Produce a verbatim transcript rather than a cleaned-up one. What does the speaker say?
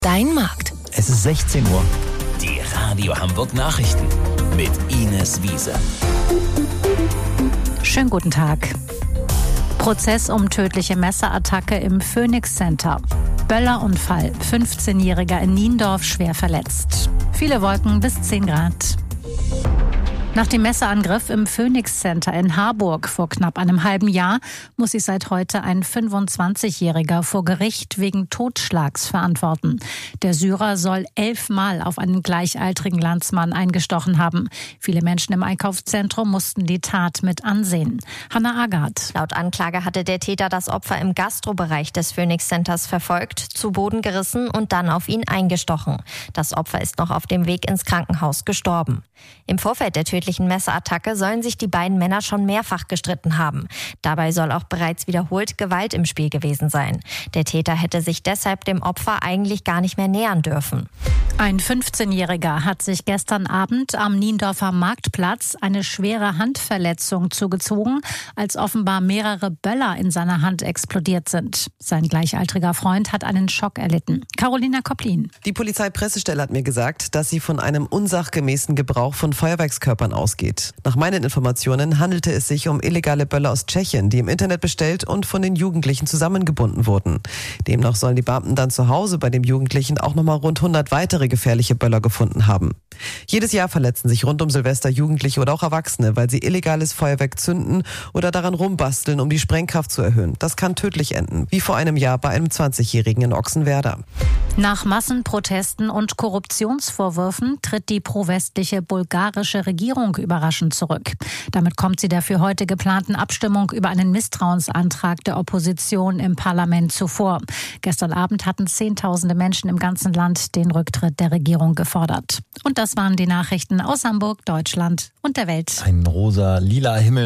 Dein Markt. Es ist sechzehn Uhr. Die Radio Hamburg Nachrichten mit Ines Wiese. Schönen guten Tag. Prozess um tödliche Messerattacke im Phoenix Center. Böllerunfall. fünfzehnjähriger in Niendorf schwer verletzt. Viele Wolken bis zehn Grad. Nach dem Messerangriff im Phoenix Center in Harburg vor knapp einem halben Jahr muss sich seit heute ein fünfundzwanzigjähriger vor Gericht wegen Totschlags verantworten. Der Syrer soll elfmal auf einen gleichaltrigen Landsmann eingestochen haben. Viele Menschen im Einkaufszentrum mussten die Tat mit ansehen. Hannah Agath. Laut Anklage hatte der Täter das Opfer im Gastrobereich des Phoenix Centers verfolgt, zu Boden gerissen und dann auf ihn eingestochen. Das Opfer ist noch auf dem Weg ins Krankenhaus gestorben. Im Vorfeld der tödlichen Messerattacke sollen sich die beiden Männer schon mehrfach gestritten haben. Dabei soll auch bereits wiederholt Gewalt im Spiel gewesen sein. Der Täter hätte sich deshalb dem Opfer eigentlich gar nicht mehr nähern dürfen. Ein fünfzehnjähriger hat sich gestern Abend am Niendorfer Marktplatz eine schwere Handverletzung zugezogen, als offenbar mehrere Böller in seiner Hand explodiert sind. Sein gleichaltriger Freund hat einen Schock erlitten. Carolina Koplin. Die Polizeipressestelle hat mir gesagt, dass sie von einem unsachgemäßen Gebrauch von Feuerwerkskörpern ausgeht. Nach meinen Informationen handelte es sich um illegale Böller aus Tschechien, die im Internet bestellt und von den Jugendlichen zusammengebunden wurden. Demnach sollen die Beamten dann zu Hause bei dem Jugendlichen auch nochmal rund hundert weitere gefährliche Böller gefunden haben. Jedes Jahr verletzen sich rund um Silvester Jugendliche oder auch Erwachsene, weil sie illegales Feuerwerk zünden oder daran rumbasteln, um die Sprengkraft zu erhöhen. Das kann tödlich enden, wie vor einem Jahr bei einem zwanzigjährigen in Ochsenwerder. Nach Massenprotesten und Korruptionsvorwürfen tritt die pro-westliche bulgarische Regierung überraschend zurück. Damit kommt sie der für heute geplanten Abstimmung über einen Misstrauensantrag der Opposition im Parlament zuvor. Gestern Abend hatten Zehntausende Menschen im ganzen Land den Rücktritt der Regierung gefordert. Und das waren die Nachrichten aus Hamburg, Deutschland und der Welt. Ein rosa-lila Himmel.